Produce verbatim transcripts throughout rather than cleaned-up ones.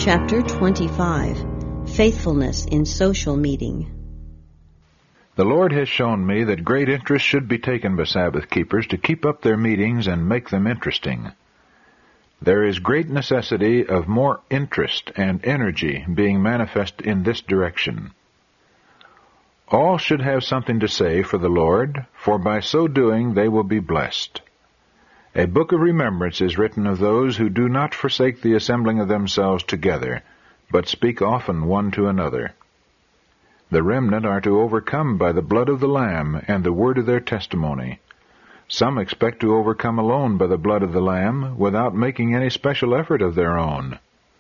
Chapter twenty-five. Faithfulness in Social Meeting. The Lord has shown me that great interest should be taken by Sabbath keepers to keep up their meetings and make them interesting. There is great necessity of more interest and energy being manifest in this direction. All should have something to say for the Lord, for by so doing they will be blessed. A book of remembrance is written of those who do not forsake the assembling of themselves together, but speak often one to another. The remnant are to overcome by the blood of the Lamb and the word of their testimony. Some expect to overcome alone by the blood of the Lamb, without making any special effort of their own.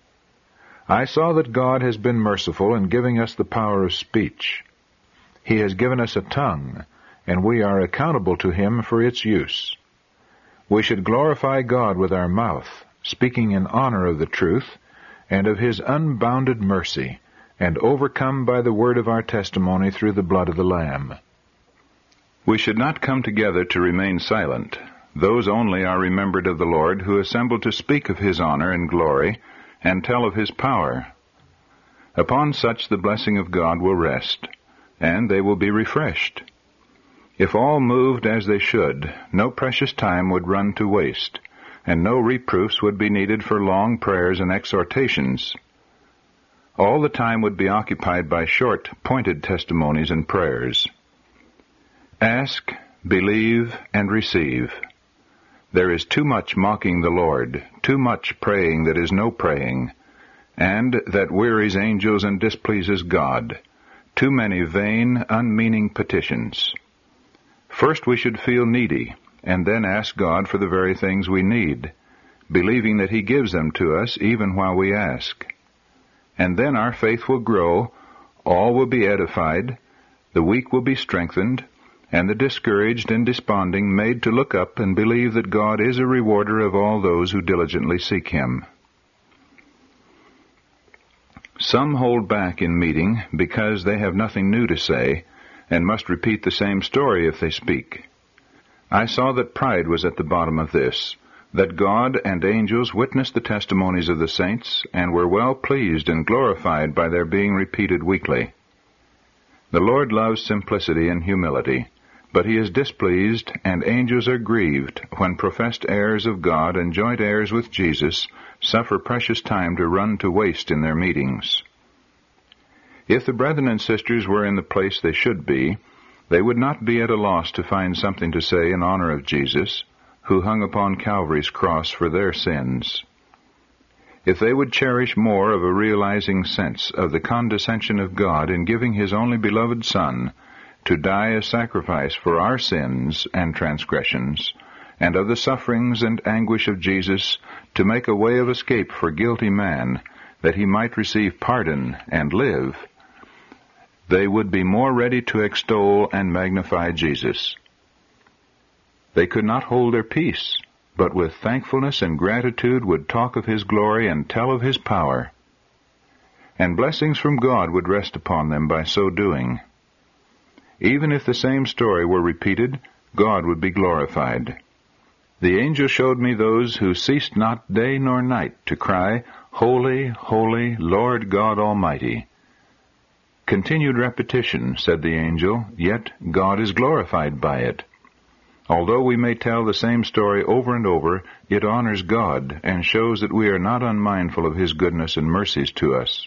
I saw that God has been merciful in giving us the power of speech. He has given us a tongue, and we are accountable to Him for its use. We should glorify God with our mouth, speaking in honor of the truth, and of His unbounded mercy, and overcome by the word of our testimony through the blood of the Lamb. We should not come together to remain silent. Those only are remembered of the Lord who assemble to speak of His honor and glory, and tell of His power. Upon such the blessing of God will rest, and they will be refreshed. If all moved as they should, no precious time would run to waste, and no reproofs would be needed for long prayers and exhortations. All the time would be occupied by short, pointed testimonies and prayers. Ask, believe, and receive. There is too much mocking the Lord, too much praying that is no praying, and that wearies angels and displeases God, too many vain, unmeaning petitions. First we should feel needy, and then ask God for the very things we need, believing that He gives them to us even while we ask. And then our faith will grow, all will be edified, the weak will be strengthened, and the discouraged and desponding made to look up and believe that God is a rewarder of all those who diligently seek Him. Some hold back in meeting because they have nothing new to say, and must repeat the same story if they speak. I saw that pride was at the bottom of this, that God and angels witnessed the testimonies of the saints, and were well pleased and glorified by their being repeated weekly. The Lord loves simplicity and humility, but He is displeased, and angels are grieved, when professed heirs of God and joint heirs with Jesus suffer precious time to run to waste in their meetings. If the brethren and sisters were in the place they should be, they would not be at a loss to find something to say in honor of Jesus, who hung upon Calvary's cross for their sins. If they would cherish more of a realizing sense of the condescension of God in giving His only beloved Son to die a sacrifice for our sins and transgressions, and of the sufferings and anguish of Jesus to make a way of escape for guilty man, that he might receive pardon and live, they would be more ready to extol and magnify Jesus. They could not hold their peace, but with thankfulness and gratitude would talk of His glory and tell of His power. And blessings from God would rest upon them by so doing. Even if the same story were repeated, God would be glorified. The angel showed me those who ceased not day nor night to cry, Holy, holy, Lord God Almighty. Continued repetition, said the angel, yet God is glorified by it. Although we may tell the same story over and over, it honors God and shows that we are not unmindful of His goodness and mercies to us.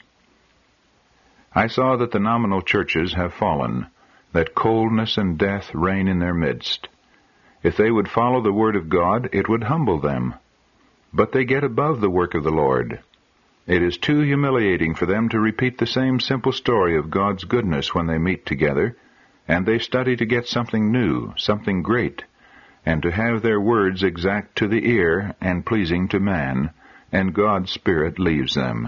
I saw that the nominal churches have fallen, that coldness and death reign in their midst. If they would follow the word of God, it would humble them. But they get above the work of the Lord. It is too humiliating for them to repeat the same simple story of God's goodness when they meet together, and they study to get something new, something great, and to have their words exact to the ear and pleasing to man, and God's Spirit leaves them.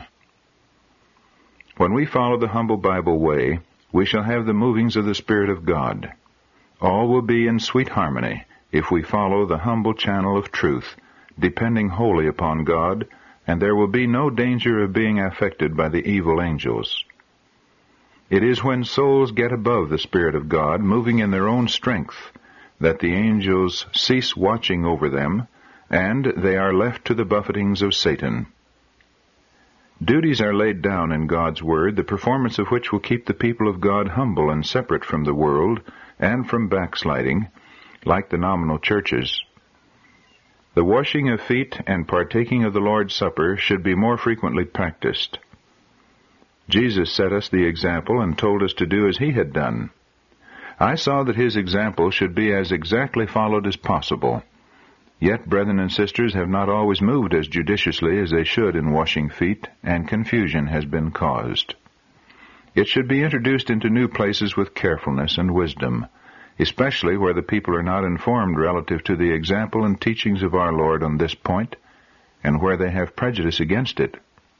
When we follow the humble Bible way, we shall have the movings of the Spirit of God. All will be in sweet harmony if we follow the humble channel of truth, depending wholly upon God, and there will be no danger of being affected by the evil angels. It is when souls get above the Spirit of God, moving in their own strength, that the angels cease watching over them, and they are left to the buffetings of Satan. Duties are laid down in God's Word, the performance of which will keep the people of God humble and separate from the world and from backsliding, like the nominal churches. The washing of feet and partaking of the Lord's Supper should be more frequently practiced. Jesus set us the example and told us to do as he had done. I saw that his example should be as exactly followed as possible. Yet brethren and sisters have not always moved as judiciously as they should in washing feet, and confusion has been caused. It should be introduced into new places with carefulness and wisdom, especially where the people are not informed relative to the example and teachings of our Lord on this point, and where they have prejudice against it.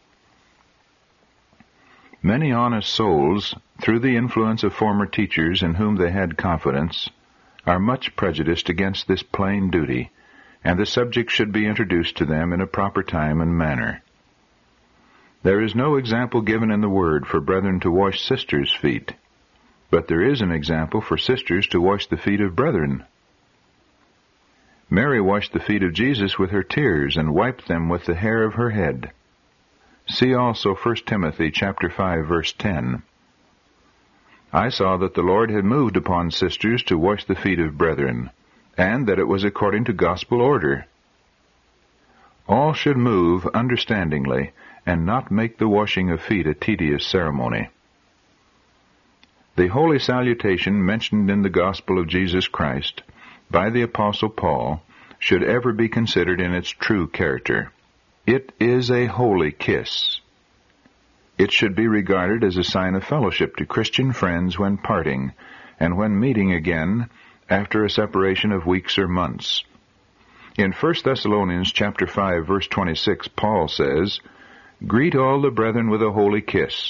Many honest souls, through the influence of former teachers in whom they had confidence, are much prejudiced against this plain duty, and the subject should be introduced to them in a proper time and manner. There is no example given in the Word for brethren to wash sisters' feet, but there is an example for sisters to wash the feet of brethren. Mary washed the feet of Jesus with her tears and wiped them with the hair of her head. See also First Timothy chapter five, verse ten. I saw that the Lord had moved upon sisters to wash the feet of brethren, and that it was according to gospel order. All should move understandingly, and not make the washing of feet a tedious ceremony. The holy salutation mentioned in the gospel of Jesus Christ by the Apostle Paul should ever be considered in its true character. It is a holy kiss. It should be regarded as a sign of fellowship to Christian friends when parting, and when meeting again after a separation of weeks or months. In First Thessalonians chapter five, verse twenty-six, Paul says, "Greet all the brethren with a holy kiss."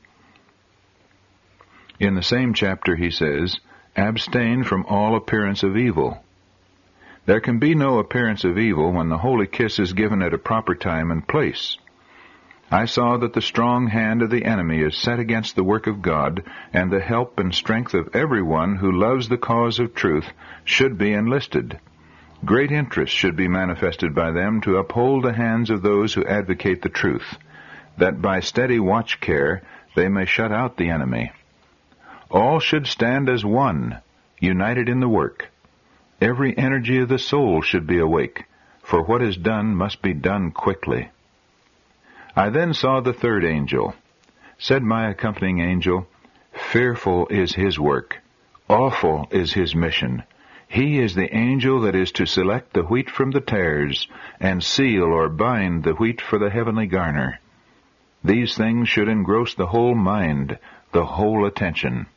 In the same chapter he says, "Abstain from all appearance of evil." There can be no appearance of evil when the holy kiss is given at a proper time and place. I saw that the strong hand of the enemy is set against the work of God, and the help and strength of everyone who loves the cause of truth should be enlisted. Great interest should be manifested by them to uphold the hands of those who advocate the truth, that by steady watch care they may shut out the enemy. All should stand as one, united in the work. Every energy of the soul should be awake, for what is done must be done quickly. I then saw the third angel. Said my accompanying angel, "Fearful is his work, awful is his mission. He is the angel that is to select the wheat from the tares, and seal or bind the wheat for the heavenly garner." These things should engross the whole mind, the whole attention.